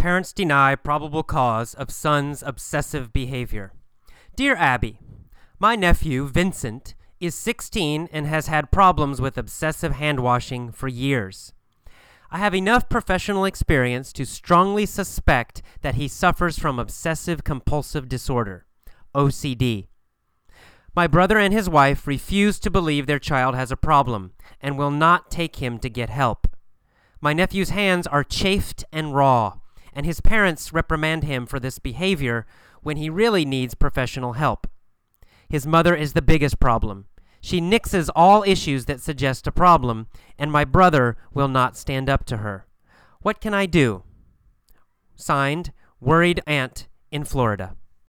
Parents deny probable cause of son's obsessive behavior. Dear Abby, my nephew, Vincent, is 16 and has had problems with obsessive hand-washing for years. I have enough professional experience to strongly suspect that he suffers from obsessive-compulsive disorder, OCD. My brother and his wife refuse to believe their child has a problem and will not take him to get help. My nephew's hands are chafed and raw, and his parents reprimand him for this behavior when he really needs professional help. His mother is the biggest problem. She nixes all issues that suggest a problem, and my brother will not stand up to her. What can I do? Signed, Worried Aunt in Florida.